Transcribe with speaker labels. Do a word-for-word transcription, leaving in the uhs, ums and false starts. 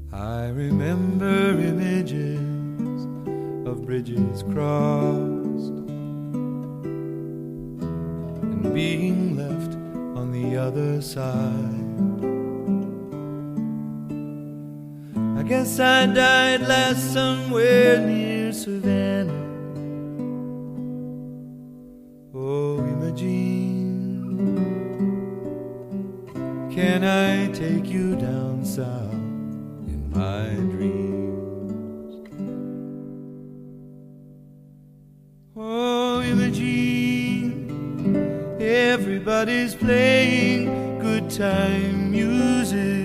Speaker 1: I remember images of bridges crossed and being left on the other side. I guess I died last somewhere near Savannah. Oh, Imogene, can I take you down south in my dreams? Oh, Imogene, everybody's playing good time music.